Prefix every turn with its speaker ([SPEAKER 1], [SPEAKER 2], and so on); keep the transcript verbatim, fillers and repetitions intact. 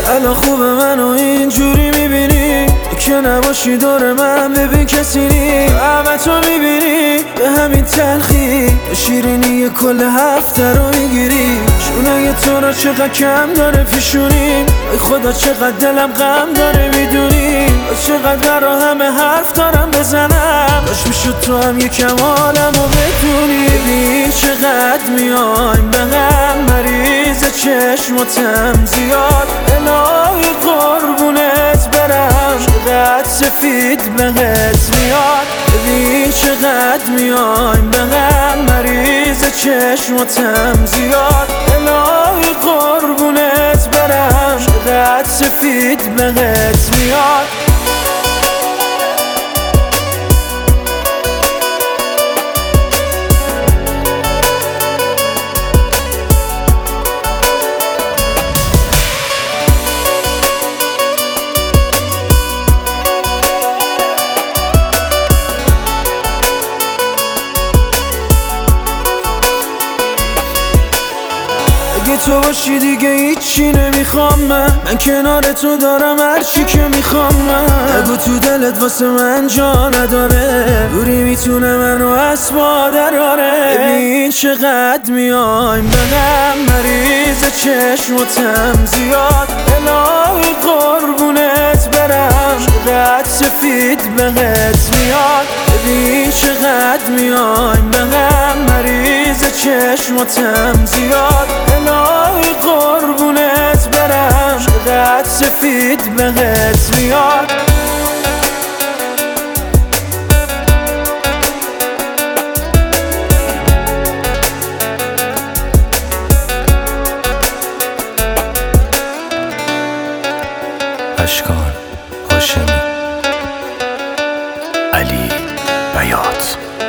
[SPEAKER 1] الان خوبه منو اینجوری میبینی که نباشی دور من، ببین کسی نی همه تو میبینی به همین تلخی، به شیرینی کل هفته رو میگیری. شونه تو را چقدر کم داره پیشونی، ای خدا چقدر دلم غم داره میدونی، چقدر برا همه حرف دارم بزنم، باش میشد تو هم یکم حالمو بدونی. ببین چقدر میایم به هم، مریض چشماتم زیاد، الهی قربونت برم، چقدر سفید بهت میاد. ببین چقدر میایم به هم، مریض چشماتم زیاد، الهی قربونت برم، چقدر سفید بهت میاد. اگه تو باشی دیگه هیچی نمیخوام من، من کنار تو دارم هرچی که میخوام من. اگه تو دلت واسه من جا نداره، دوری میتونه منو از ما دراره. ببین چقدر میایم به هم، مریض چشماتم زیاد، الهی قربونت برم، چقدر سفید بهت میاد. ببین چقدر میایم به هم، مریض چشماتم زیاد، الهی قربونت برم، چقدر سفید بهت میاد.
[SPEAKER 2] اشکان هاشمی، علی بیات.